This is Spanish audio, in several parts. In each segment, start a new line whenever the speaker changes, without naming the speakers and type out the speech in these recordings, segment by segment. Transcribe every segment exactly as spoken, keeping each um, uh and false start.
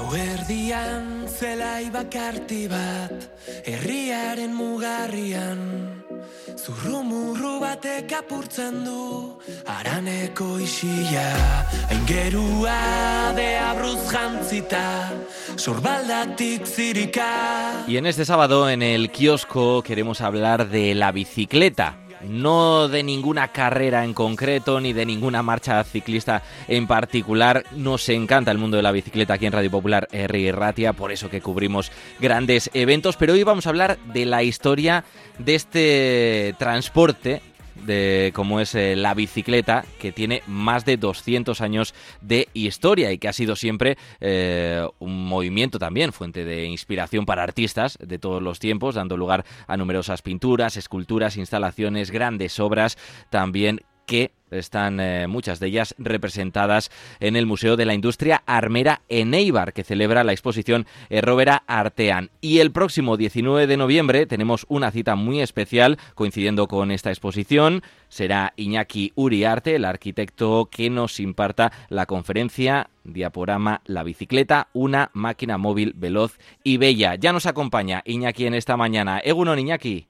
Gauerdian zelai bakarti bat, herriaren mugarrian, zurrumurru batek apurtzen du, haraneko isila, aingerua de abruz jantzita, sorbaldatik zirika.
Y en este sábado en el kiosco queremos hablar de la bicicleta. No de ninguna carrera en concreto, ni de ninguna marcha ciclista en particular. Nos encanta el mundo de la bicicleta aquí en Radio Popular Herri Ratia, por eso que cubrimos grandes eventos. Pero hoy vamos a hablar de la historia de este transporte, de cómo es eh, la bicicleta, que tiene más de doscientos años de historia y que ha sido siempre eh, un movimiento también, fuente de inspiración para artistas de todos los tiempos, dando lugar a numerosas pinturas, esculturas, instalaciones, grandes obras también, que están eh, muchas de ellas representadas en el Museo de la Industria Armera en Eibar, que celebra la exposición Errobera Artean. Y el próximo diecinueve de noviembre tenemos una cita muy especial coincidiendo con esta exposición. Será Iñaki Uriarte, el arquitecto, que nos imparta la conferencia Diaporama La Bicicleta, una máquina móvil veloz y bella. Ya nos acompaña Iñaki en esta mañana. Egunon, Iñaki.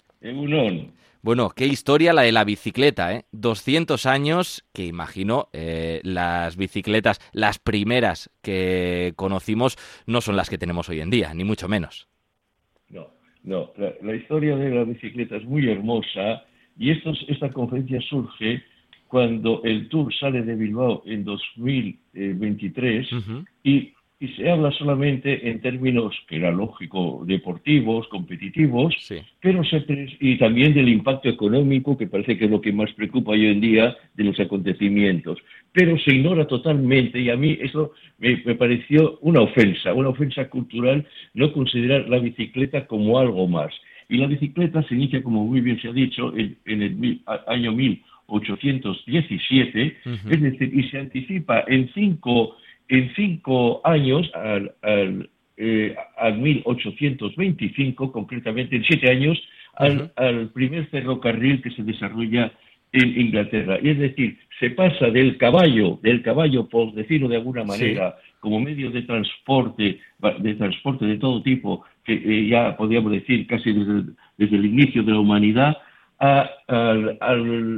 Egunon.
Bueno, qué historia la de la bicicleta, ¿eh? doscientos años, que imagino eh, las bicicletas, las primeras que conocimos, no son las que tenemos hoy en día, ni mucho menos.
No, no, la, la historia de la bicicleta es muy hermosa y esto, esta conferencia surge cuando el Tour sale de Bilbao en dos mil veintitrés uh-huh. y... y se habla solamente en términos, que era lógico, deportivos, competitivos,
sí. pero
se y también del impacto económico, que parece que es lo que más preocupa hoy en día de los acontecimientos. Pero se ignora totalmente, y a mí eso me, me pareció una ofensa, una ofensa cultural, no considerar la bicicleta como algo más. Y la bicicleta se inicia, como muy bien se ha dicho, en, en el mil, año mil ochocientos diecisiete, uh-huh. es decir, y se anticipa en cinco... En cinco años, al, al, eh, al mil ochocientos veinticinco, concretamente en siete años, al, uh-huh. al primer ferrocarril que se desarrolla en Inglaterra. Y es decir, se pasa del caballo, del caballo, por decirlo de alguna manera, sí. como medio de transporte, de transporte de todo tipo, que eh, ya podríamos decir casi desde, desde el inicio de la humanidad, a, a, a,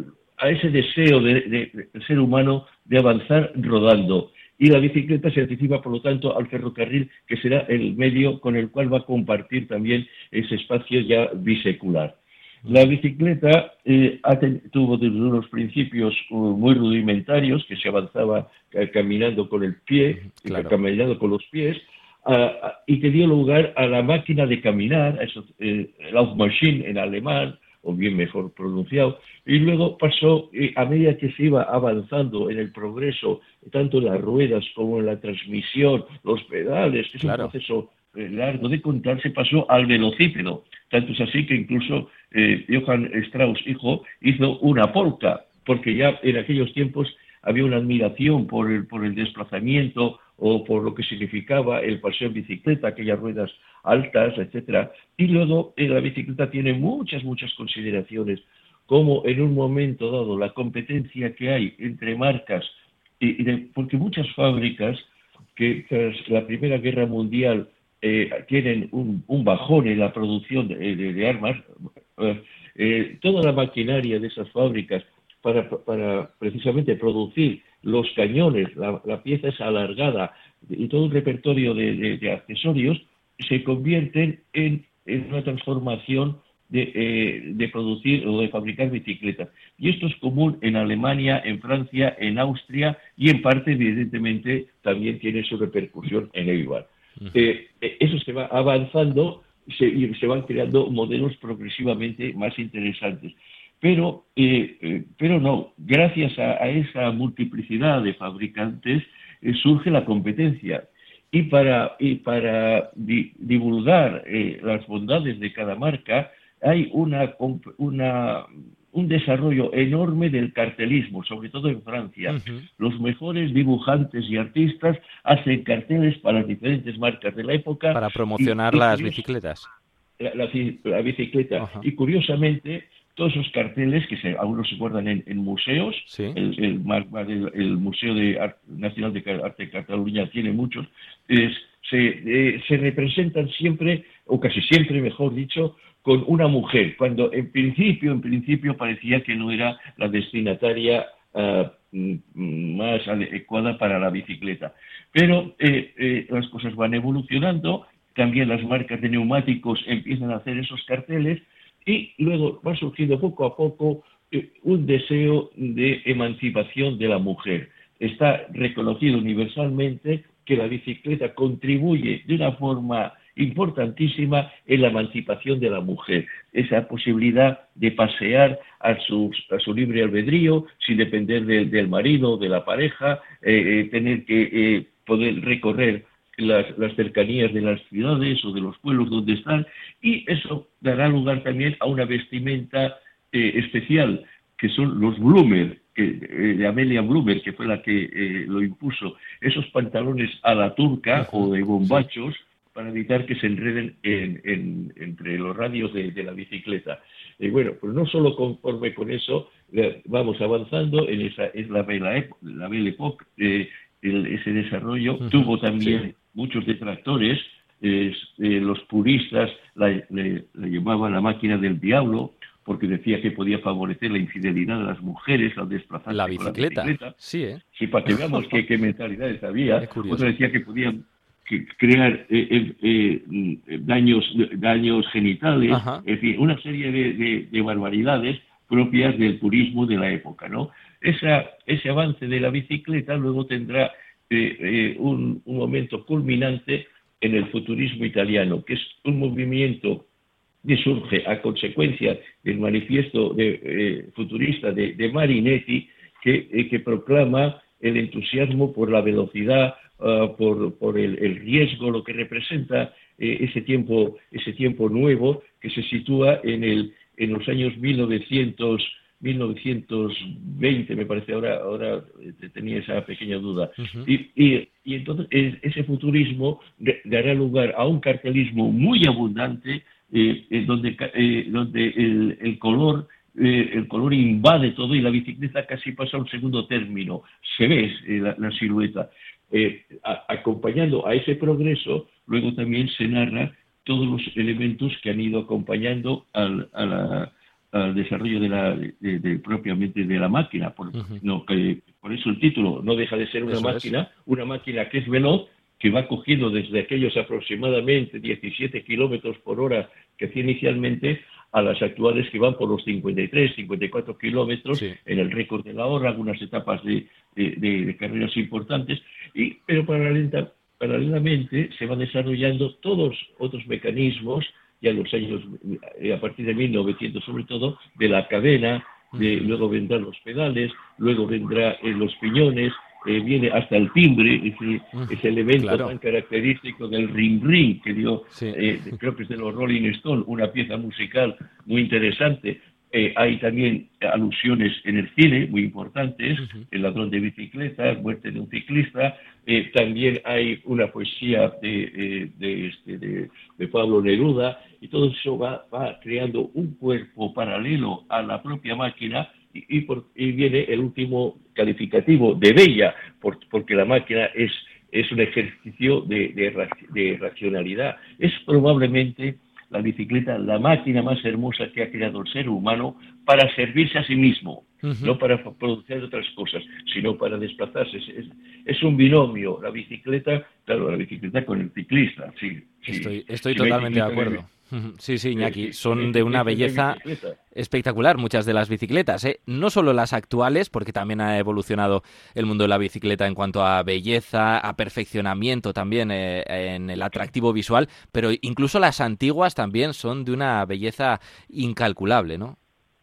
a ese deseo de, de, del ser humano de avanzar rodando. Y la bicicleta se anticipa, por lo tanto, al ferrocarril, que será el medio con el cual va a compartir también ese espacio ya bisecular. La bicicleta eh, tuvo desde unos principios uh, muy rudimentarios, que se avanzaba uh, caminando con el pie, claro. caminando con los pies, uh, uh, y que dio lugar a la máquina de caminar, a eso, eh, Laufmaschine en alemán, o bien mejor pronunciado, y luego pasó, eh, a medida que se iba avanzando en el progreso, tanto en las ruedas como en la transmisión, los pedales, que es claro. un proceso eh, largo de contar, se pasó al velocípedo. Tanto es así que incluso eh, Johann Strauss, hijo, hizo una polka, porque ya en aquellos tiempos había una admiración por el, por el desplazamiento o por lo que significaba el paseo en bicicleta, aquellas ruedas altas, etcétera. Y luego eh, la bicicleta tiene muchas, muchas consideraciones, como en un momento dado la competencia que hay entre marcas, y, y de, porque muchas fábricas que tras la Primera Guerra Mundial eh, tienen un, un bajón en la producción de, de, de armas, eh, eh, toda la maquinaria de esas fábricas para, para precisamente producir los cañones, la, la pieza es alargada y todo un repertorio de, de, de accesorios se convierten en, en una transformación de, eh, de producir o de fabricar bicicletas. Y esto es común en Alemania, en Francia, en Austria y en parte, evidentemente, también tiene su repercusión en Eibar. Uh-huh. Eh, eso se va avanzando se, y se van creando modelos progresivamente más interesantes. Pero, eh, eh, pero no, gracias a, a esa multiplicidad de fabricantes eh, surge la competencia. Y para, y para di, divulgar eh, las bondades de cada marca hay una, una, un desarrollo enorme del cartelismo, sobre todo en Francia. Uh-huh. Los mejores dibujantes y artistas hacen carteles para las diferentes marcas de la época.
Para promocionar y, y las bicicletas.
La, la, la bicicleta. Uh-huh. Y curiosamente, todos esos carteles que se, algunos se guardan en, en museos,
sí.
el, el, el, el Museo de Arte, Nacional de Arte de Cataluña tiene muchos, es, se, eh, se representan siempre, o casi siempre, mejor dicho, con una mujer, cuando en principio, en principio parecía que no era la destinataria uh, más adecuada para la bicicleta. Pero eh, eh, las cosas van evolucionando, también las marcas de neumáticos empiezan a hacer esos carteles y luego va surgiendo poco a poco eh, un deseo de emancipación de la mujer. Está reconocido universalmente que la bicicleta contribuye de una forma importantísima en la emancipación de la mujer, esa posibilidad de pasear a su, a su libre albedrío, sin depender de, del marido, de la pareja, eh, eh, tener que eh, poder recorrer las, las cercanías de las ciudades o de los pueblos donde están, y eso dará lugar también a una vestimenta eh, especial, que son los Bloomer, que, eh, de Amelia Bloomer, que fue la que eh, lo impuso, esos pantalones a la turca o de bombachos, sí, para evitar que se enreden en, en, entre los radios de, de la bicicleta. Y bueno, pues no solo conforme con eso, eh, vamos avanzando en esa es la Belle, la Belle Époque, eh, el, ese desarrollo. Uh-huh. Tuvo también sí. muchos detractores, eh, eh, los puristas la, le, le llamaban la máquina del diablo, porque decía que podía favorecer la infidelidad de las mujeres al desplazarse
la bicicleta.
con la bicicleta.
Sí, ¿eh?
Sí, para que veamos qué, qué mentalidades había. Otro decía que podían que crear eh, eh, eh, daños daños genitales, Ajá. es decir, una serie de, de, de barbaridades propias del purismo de la época, ¿no? Esa, ese avance de la bicicleta luego tendrá eh, eh, un, un momento culminante en el futurismo italiano, que es un movimiento que surge a consecuencia del manifiesto de, eh, futurista de, de Marinetti, que, eh, que proclama el entusiasmo por la velocidad, Uh, por, por el, el riesgo, lo que representa eh, ese tiempo ese tiempo nuevo que se sitúa en el en los años mil novecientos, mil novecientos veinte, me parece, ahora ahora tenía esa pequeña duda. Uh-huh. y, y, y entonces ese futurismo dará lugar a un cartelismo muy abundante, eh, eh, donde, eh, donde el, el color Eh, el color invade todo y la bicicleta casi pasa a un segundo término. Se ve eh, la, la silueta. Eh, a, acompañando a ese progreso, luego también se narra todos los elementos que han ido acompañando al, a la, al desarrollo de la de, de, propiamente de la máquina. Por, uh-huh. no, que, por eso el título no deja de ser una eso máquina, es. una máquina que es veloz, que va cogiendo desde aquellos aproximadamente diecisiete kilómetros por hora que hacía inicialmente, a las actuales que van por los cincuenta y tres, cincuenta y cuatro kilómetros, sí. en el récord de la hora, algunas etapas de, de, de, de carreras importantes, y, pero paralela, paralelamente se van desarrollando todos otros mecanismos, ya en los años, a partir de mil novecientos sobre todo, de la cadena, de, uh-huh. luego vendrán los pedales, luego vendrá eh, los piñones, Eh, viene hasta el timbre, ese, uh, ese elemento claro. tan característico del ring ring que dio, sí. eh, creo que es de los Rolling Stones, una pieza musical muy interesante. Eh, hay también alusiones en el cine muy importantes, uh-huh. El ladrón de bicicletas, Muerte de un ciclista. Eh, también hay una poesía de, eh, de, este, de, de Pablo Neruda, y todo eso va, va creando un cuerpo paralelo a la propia máquina. Y, y, por, y viene el último calificativo de bella, por, porque la máquina es, es un ejercicio de, de, de racionalidad. Es probablemente la bicicleta la máquina más hermosa que ha creado el ser humano para servirse a sí mismo, uh-huh. no para producir otras cosas, sino para desplazarse. Es, es, es un binomio, la bicicleta, claro, la bicicleta con el ciclista. Sí, sí.
Estoy, estoy si totalmente de acuerdo. Sí, sí, Iñaki, son de una belleza espectacular muchas de las bicicletas, ¿eh? No solo las actuales, porque también ha evolucionado el mundo de la bicicleta en cuanto a belleza, a perfeccionamiento también eh, en el atractivo visual, pero incluso las antiguas también son de una belleza incalculable, ¿no?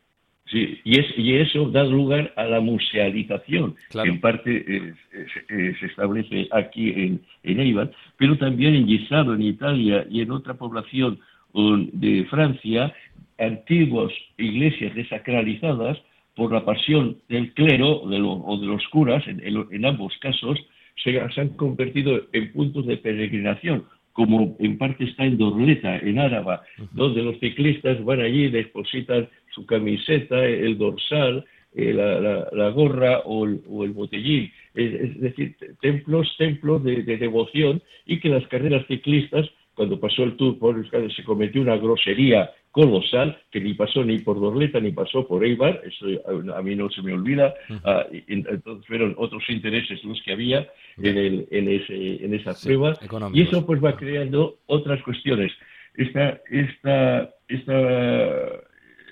Sí, y, es, y eso da lugar a la musealización, claro. que en parte eh, eh, se establece aquí en, en Eibar, pero también en Gisaro, en Italia, y en otra población de Francia, antiguas iglesias desacralizadas por la pasión del clero de lo, o de los curas, en, en, en ambos casos, se, se han convertido en puntos de peregrinación, como en parte está en Dorleta, en Áraba, donde los ciclistas van allí, depositan su camiseta, el dorsal, eh, la, la, la gorra o el, o el botellín. Es, es decir, templos, templos de, de devoción, y que las carreras ciclistas, cuando pasó el Tour por Euskadi, se cometió una grosería colosal que ni pasó ni por Dorleta ni pasó por Eibar, eso a, a mí no se me olvida. Uh-huh. Ah, y, entonces fueron otros intereses los que había en, el, en, ese, en esa sí, prueba, económicos. Y eso pues va creando otras cuestiones. Esta, esta, esta,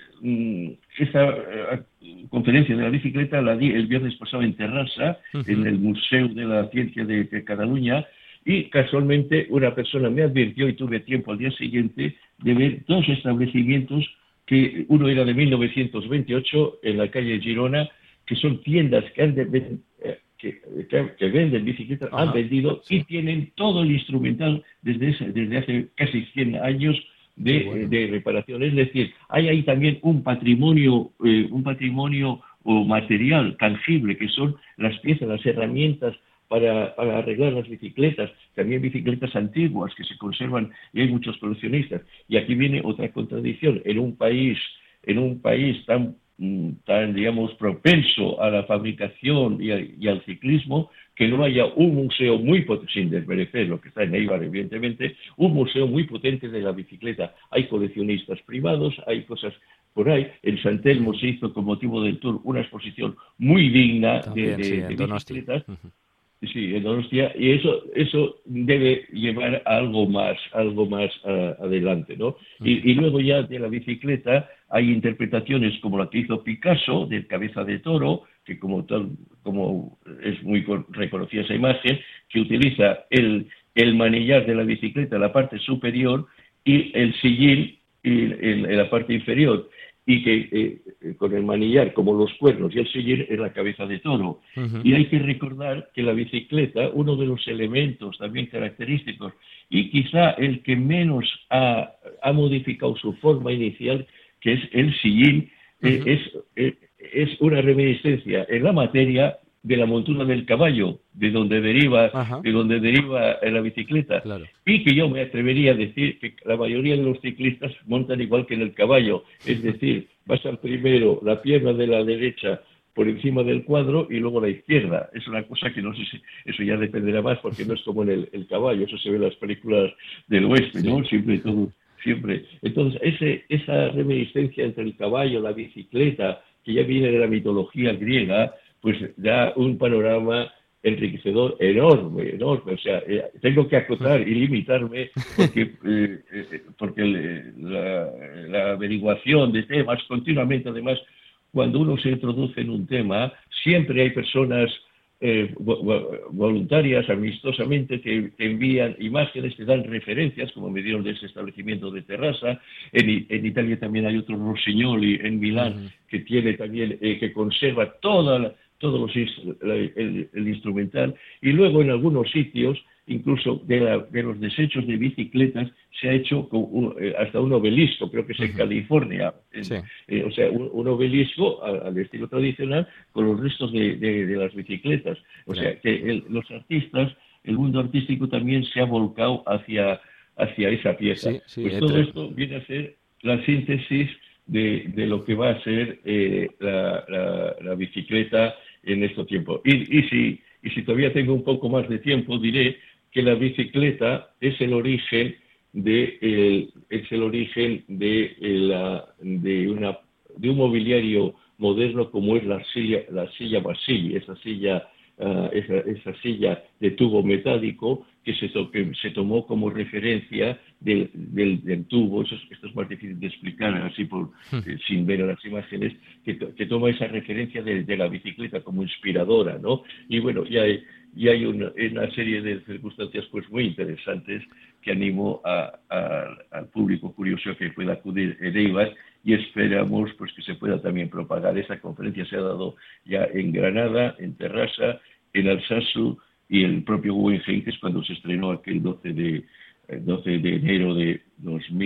esta uh, conferencia de la bicicleta la di el viernes pasado en Terrassa, uh-huh. en el Museo de la Ciencia de, de Cataluña. Y casualmente una persona me advirtió, y tuve tiempo al día siguiente de ver dos establecimientos, que uno era de mil novecientos veintiocho en la calle Girona, que son tiendas que, han de, que, que, que venden bicicletas, Ajá, han vendido sí. y tienen todo el instrumental desde, ese, desde hace casi cien años de, bueno. de reparación. Es decir, hay ahí también un patrimonio, eh, un patrimonio o material tangible, que son las piezas, las herramientas, Para, para arreglar las bicicletas, también bicicletas antiguas que se conservan, y hay muchos coleccionistas. Y aquí viene otra contradicción. En un país, en un país tan, tan digamos, propenso a la fabricación y, a, y al ciclismo, que no haya un museo muy potente, sin desmerecer lo que está en Eibar, evidentemente, un museo muy potente de la bicicleta. Hay coleccionistas privados, hay cosas por ahí. En San Telmo se hizo, con motivo del Tour, una exposición muy digna también, de, de, sí, de bicicletas. Uh-huh. Sí, en Donostia, y eso eso debe llevar a algo más, algo más uh, adelante, ¿no? Y, y luego ya de la bicicleta hay interpretaciones como la que hizo Picasso, del Cabeza de Toro, que como tal, como es muy reconocida esa imagen, que utiliza el, el manillar de la bicicleta, la parte superior, y el sillín en, en la parte inferior, y que eh, con el manillar, como los cuernos y el sillín, es la cabeza de toro. Uh-huh. Y hay que recordar que la bicicleta, uno de los elementos también característicos, y quizá el que menos ha, ha modificado su forma inicial, que es el sillín, uh-huh. eh, es, eh, es una reminiscencia en la materia de la montura del caballo, de donde deriva, Ajá. de donde deriva la bicicleta. Claro. Y que yo me atrevería a decir que la mayoría de los ciclistas montan igual que en el caballo, es decir, pasan primero la pierna de la derecha por encima del cuadro y luego la izquierda. Es una cosa que no sé si eso ya dependerá más, porque no es como en el, el caballo, eso se ve en las películas del oeste, ¿no? Sí. Siempre todo, siempre. Entonces, ese, esa reminiscencia entre el caballo, la bicicleta, que ya viene de la mitología griega, pues da un panorama enriquecedor enorme, enorme. O sea, eh, tengo que acotar y limitarme porque, eh, eh, porque el, la, la averiguación de temas continuamente, además, cuando uno se introduce en un tema, siempre hay personas eh, voluntarias, amistosamente, que te envían imágenes, te dan referencias, como me dieron de ese establecimiento de Terrassa. En, en Italia también hay otro Rossignoli en Milán, uh-huh. que tiene también, eh, que conserva toda la, todos los el, el, el instrumental, y luego en algunos sitios, incluso de, la, de los desechos de bicicletas, se ha hecho con un, eh, hasta un obelisco, creo que es en uh-huh. California, en, sí. eh, o sea, un, un obelisco al, al estilo tradicional con los restos de, de, de las bicicletas. O sí. sea, que el, los artistas, el mundo artístico también se ha volcado hacia, hacia esa pieza. Sí, sí, pues todo tre- esto viene a ser la síntesis de, de lo que va a ser eh, la, la, la bicicleta en este tiempo. Y, y, si, y si todavía tengo un poco más de tiempo, diré que la bicicleta es el origen de el, es el origen de la de una de un mobiliario moderno como es la silla la silla Basili, esa silla uh, esa, esa silla de tubo metálico que se, to, que se tomó como referencia del, del, del tubo. Eso es, esto es más difícil de explicar así por eh, sin ver las imágenes, que, que toma esa referencia de, de la bicicleta como inspiradora, ¿no? Y bueno, ya hay, y hay una, una serie de circunstancias pues muy interesantes que animo a, a, al público curioso que pueda acudir en Eibar, y esperamos pues que se pueda también propagar. Esa conferencia se ha dado ya en Granada, en Terrassa, en Alsasu y el propio Guggenheim, que es cuando se estrenó aquel doce de enero de dos mil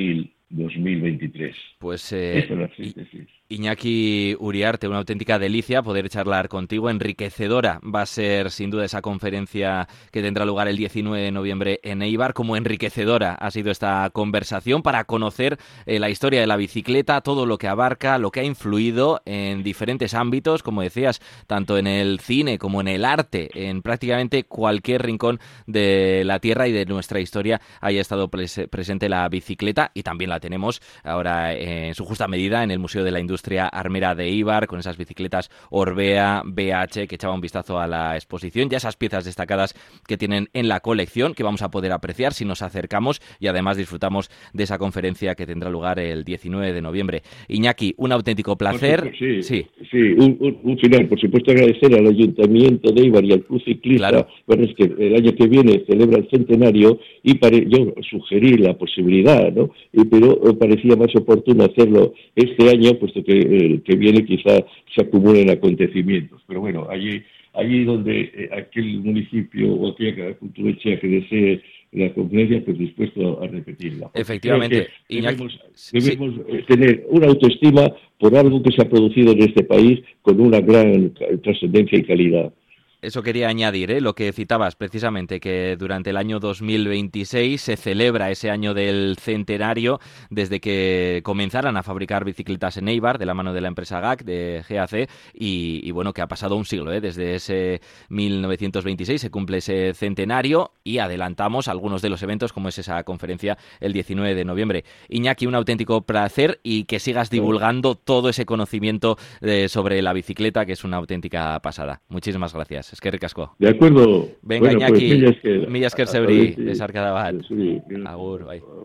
dos mil veintitrés.
Pues eh,
Esa es la síntesis.
Iñaki Uriarte, una auténtica delicia poder charlar contigo, enriquecedora va a ser sin duda esa conferencia que tendrá lugar el diecinueve de noviembre en Eibar, como enriquecedora ha sido esta conversación para conocer eh, la historia de la bicicleta, todo lo que abarca, lo que ha influido en diferentes ámbitos, como decías, tanto en el cine como en el arte, en prácticamente cualquier rincón de la tierra y de nuestra historia haya estado pres- presente la bicicleta, y también la tenemos ahora eh, en su justa medida en el Museo de la Industria Armera de Eibar, con esas bicicletas Orbea, B H, que echaba un vistazo a la exposición, ya esas piezas destacadas que tienen en la colección, que vamos a poder apreciar si nos acercamos y además disfrutamos de esa conferencia que tendrá lugar el diecinueve de noviembre. Iñaki, un auténtico placer.
Sí,
sí,
sí un, un, un final, por supuesto agradecer al Ayuntamiento de Eibar y al Club Ciclista. Claro. Bueno, es que el año que viene celebra el centenario y pare, yo sugerí la posibilidad, ¿no? Y, pero parecía más oportuno hacerlo este año, puesto que el que viene quizá se acumulen acontecimientos. Pero bueno, allí allí donde eh, aquel municipio o aquella cultura chea que desee la conferencia, pues dispuesto a repetirla.
Efectivamente.
Debemos, debemos sí. tener una autoestima por algo que se ha producido en este país con una gran trascendencia y calidad.
Eso quería añadir, ¿eh? Lo que citabas precisamente, que durante el año dos mil veintiséis se celebra ese año del centenario desde que comenzaran a fabricar bicicletas en Eibar, de la mano de la empresa G A C, de G A C, y, y bueno, que ha pasado un siglo, ¿eh? Desde ese mil novecientos veintiséis se cumple ese centenario y adelantamos algunos de los eventos, como es esa conferencia el diecinueve de noviembre. Iñaki, un auténtico placer y que sigas divulgando todo ese conocimiento eh, sobre la bicicleta, que es una auténtica pasada. Muchísimas gracias. Es que ricasco.
De acuerdo.
Venga,
bueno,
Iñaki,
pues,
Mila Esker Zebri, de Sarcadabat. Agur, bai.